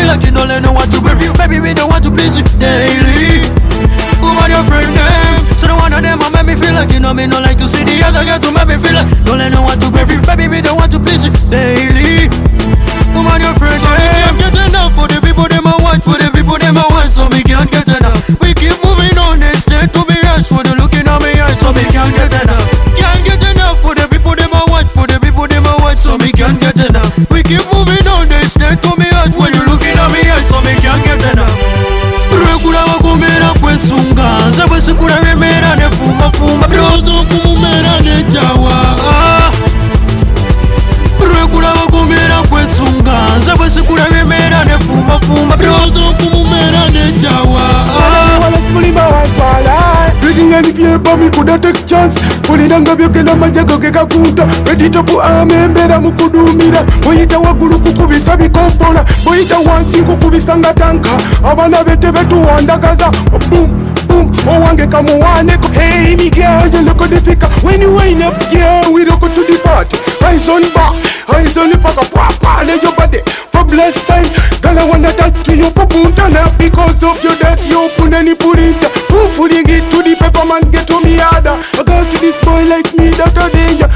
like you don't let no one to grab you. Baby, me don't want to please you daily. Who are your friend them? So the one of them make me feel like you know me, don't like to see the other girl to make me feel like don't let no one to grab you. Baby, me don't want to please you daily. Who are your friend them? Get enough for the people them I want, for the people them I want, so me can't get enough. We keep moving on, they stay to me eyes, for the looking at me eyes, so me can't get enough. Can't get enough for the people them I want, for the people them I want, so me can't get enough. We keep moving on, they stay to me eyes, when you looking at me eyes, so me can't get enough. Rekula wakumera kwesunga, nzabwe sikula remera ne fuma fuma, brozo kumumera ne jawa. Rekula wakumera kwesunga, nzabwe sikula remera ne fuma fuma, brozo kumumera ne jawa. Reading any paper, me coulda take chance. Kuliranga byokela majago ke kakunta. Ready to put amembera mukudumira. Boyita wagulu kukubisa bikompola. Boyita wansi kukubisanga tanka. Abana bete betu wandagaza. Boom, boom, owange kamuwane. Hey, me girl, you look difficult. When you wind up, girl, we rock to the party. Eyes on back, eyes on the paka, papa, let your body. For blessed time, girl, I wanna touch to your pupuntana. Because of your death, you put any purinta. Putting it to the paper man, get to me harder. I got to this boy like me that a danger.